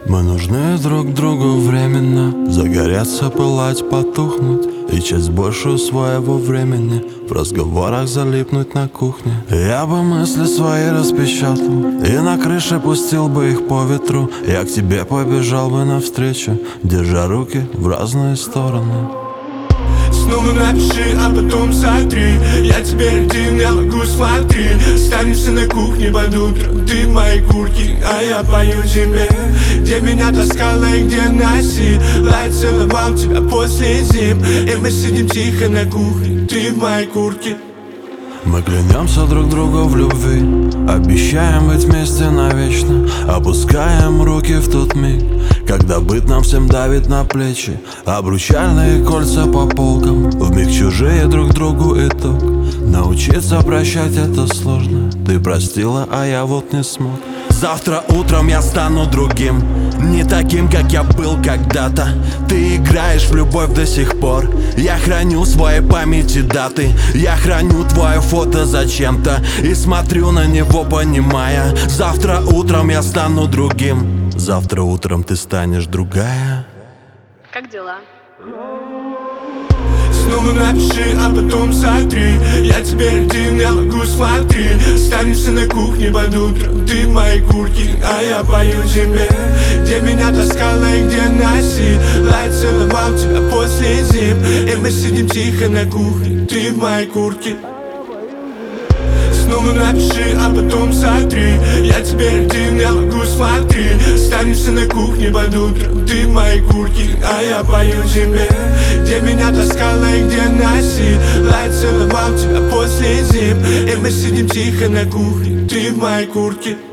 Мы нужны друг другу временно, загореться, пылать, потухнуть, и часть большую своего времени в разговорах залипнуть на кухне. Я бы мысли свои распечатал и на крыше пустил бы их по ветру. Я к тебе побежал бы навстречу, держа руки в разные стороны. Снова напиши, а потом сотри. Я теперь один, я могу, смотри. Останемся на кухне под утром. Ты в моей куртке, а я пою тебе. Где меня таскала и где носи. Лай целовал тебя после зим. И мы сидим тихо на кухне. Ты в моей куртке. Мы клянемся друг другу в любви, обещаем быть вместе навечно. Опускаем руки в тот миг, когда быт нам всем давит на плечи. Обручальные кольца по полкам, вмиг чужие друг другу итог. Научиться прощать это сложно. Ты простила, а я вот не смог. Завтра утром я стану другим, не таким, как я был когда-то. Ты играешь в любовь до сих пор. Я храню в своей памяти даты. Я храню твое фото зачем-то и смотрю на него, понимая: завтра утром я стану другим. Завтра утром ты станешь другая. Как дела? Снова напиши, а потом сотри. Я теперь один, я могу, смотри. Останемся на кухне под утром. Ты в моей куртке, а я пою тебе. Где меня таскала и где носи. Лай целовал тебя после зим. И мы сидим тихо на кухне. Ты в моей куртке. Снова напиши, а потом сотри. Я теперь один, я могу, смотри. Останемся на кухне под утром. Ты в моей куртке, а я пою тебе. Где меня таскала и где носи. Лай целовал тебя после зим. И мы сидим тихо на кухне. Ты в моей куртке.